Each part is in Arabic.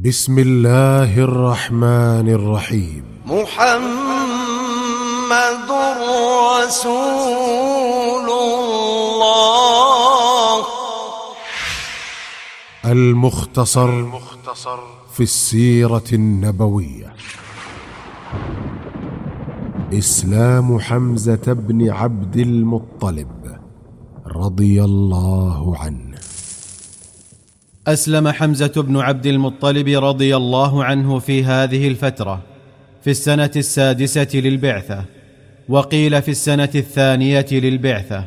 بسم الله الرحمن الرحيم. محمد رسول الله. المختصر في السيرة النبوية. إسلام حمزة بن عبد المطلب رضي الله عنه. أسلم حمزة بن عبد المطلب رضي الله عنه في هذه الفترة في السنة 6 للبعثة، وقيل في السنة 2 للبعثة.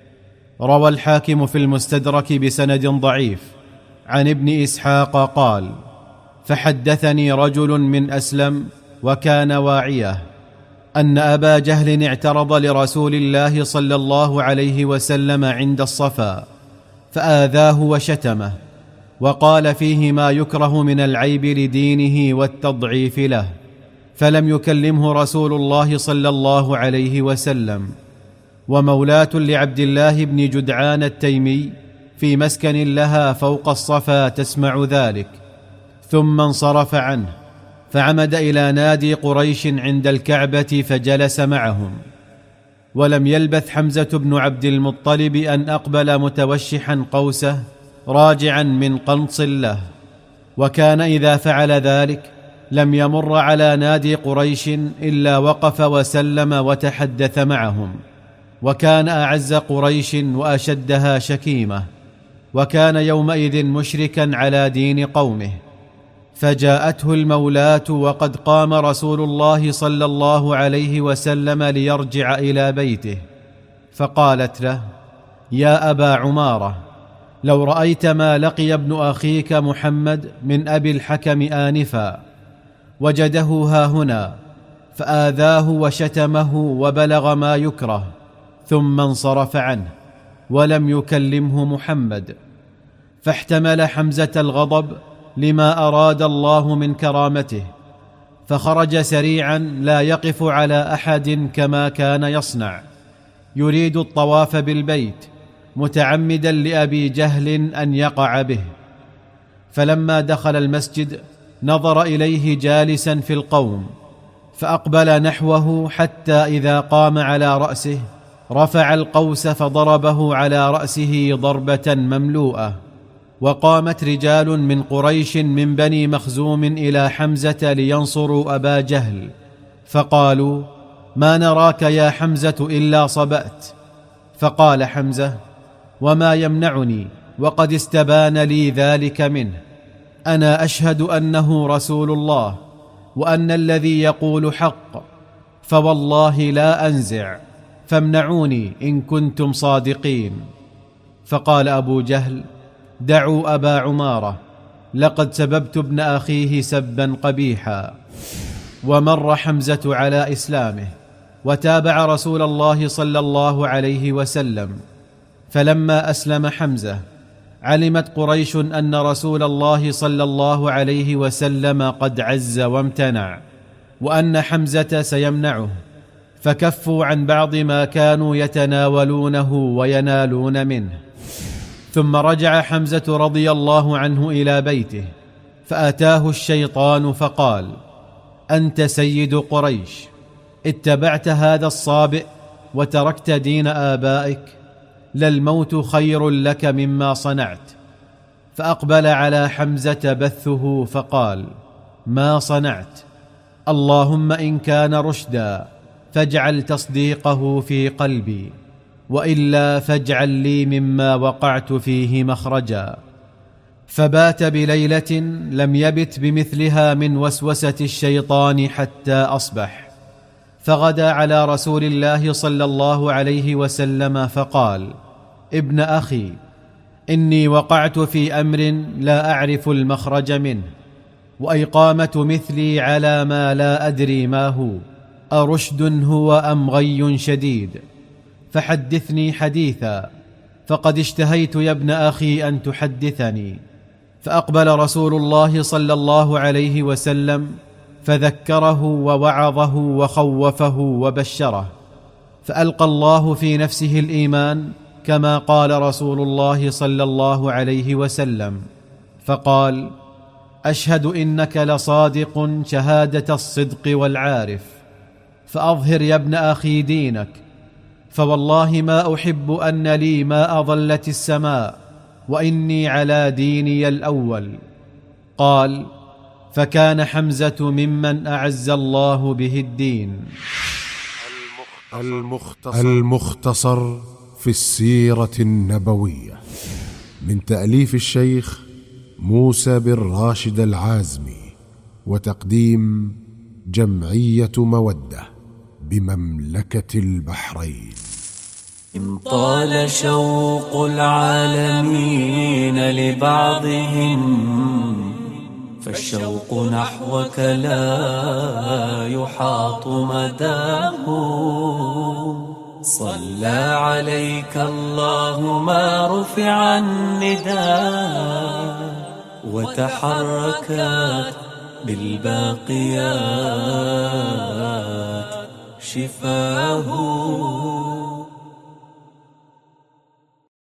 روى الحاكم في المستدرك بسند ضعيف عن ابن إسحاق قال: فحدثني رجل من أسلم وكان واعيه أن أبا جهل اعترض لرسول الله صلى الله عليه وسلم عند الصفا فآذاه وشتمه، وقال فيه ما يكره من العيب لدينه والتضعيف له، فلم يكلمه رسول الله صلى الله عليه وسلم. ومولاة لعبد الله بن جدعان التيمي في مسكن لها فوق الصفا تسمع ذلك، ثم انصرف عنه فعمد إلى نادي قريش عند الكعبة فجلس معهم. ولم يلبث حمزة بن عبد المطلب أن أقبل متوشحا قوسه راجعا من قنص له، وكان إذا فعل ذلك لم يمر على نادي قريش إلا وقف وسلم وتحدث معهم، وكان أعز قريش وأشدها شكيمة، وكان يومئذ مشركا على دين قومه. فجاءته المولاة وقد قام رسول الله صلى الله عليه وسلم ليرجع إلى بيته، فقالت له: يا أبا عمارة، لو رأيت ما لقي ابن أخيك محمد من أبي الحكم آنفا، وجده هاهنا فآذاه وشتمه وبلغ ما يكره، ثم انصرف عنه ولم يكلمه محمد. فاحتمل حمزة الغضب لما أراد الله من كرامته، فخرج سريعا لا يقف على أحد كما كان يصنع، يريد الطواف بالبيت متعمدا لأبي جهل أن يقع به. فلما دخل المسجد نظر إليه جالسا في القوم، فأقبل نحوه حتى إذا قام على رأسه رفع القوس فضربه على رأسه ضربة مملوءة. وقامت رجال من قريش من بني مخزوم إلى حمزة لينصروا أبا جهل، فقالوا: ما نراك يا حمزة إلا صبأت. فقال حمزة: وما يمنعني وقد استبان لي ذلك منه، أنا أشهد أنه رسول الله وأن الذي يقول حق، فوالله لا أنزع، فامنعوني إن كنتم صادقين. فقال أبو جهل: دعوا أبا عمارة، لقد سببت ابن أخيه سبا قبيحا. ومر حمزة على إسلامه وتابع رسول الله صلى الله عليه وسلم. فلما أسلم حمزة علمت قريش أن رسول الله صلى الله عليه وسلم قد عز وامتنع، وأن حمزة سيمنعه، فكفوا عن بعض ما كانوا يتناولونه وينالون منه. ثم رجع حمزة رضي الله عنه إلى بيته، فأتاه الشيطان فقال: أنت سيد قريش، اتبعت هذا الصابئ وتركت دين آبائك، للموت خير لك مما صنعت. فأقبل على حمزة بثه فقال: ما صنعت؟ اللهم إن كان رشدا فاجعل تصديقه في قلبي، وإلا فاجعل لي مما وقعت فيه مخرجا. فبات بليلة لم يبت بمثلها من وسوسة الشيطان حتى أصبح، فغدا على رسول الله صلى الله عليه وسلم فقال: ابن أخي، إني وقعت في أمر لا أعرف المخرج منه، وإقامة مثلي على ما لا أدري ما هو، أرشد هو أم غي شديد؟ فحدثني حديثا، فقد اشتهيت يا ابن أخي أن تحدثني. فأقبل رسول الله صلى الله عليه وسلم فذكره ووعظه وخوفه وبشره، فألقى الله في نفسه الإيمان كما قال رسول الله صلى الله عليه وسلم، فقال: أشهد إنك لصادق شهادة الصدق والعارف، فأظهر يا ابن أخي دينك، فوالله ما أحب أن لي ما أظلت السماء وإني على ديني الأول. قال: فكان حمزة ممن أعز الله به الدين. المختصر في السيرة النبوية، من تأليف الشيخ موسى بن راشد العازمي، وتقديم جمعية مودة بمملكة البحرين. إن طال شوق العالمين لبعضهم، فالشوق نحوك لا يحاط مداه. صلى عليك الله ما رفع النداء، وتحركت بالباقيات شفاه.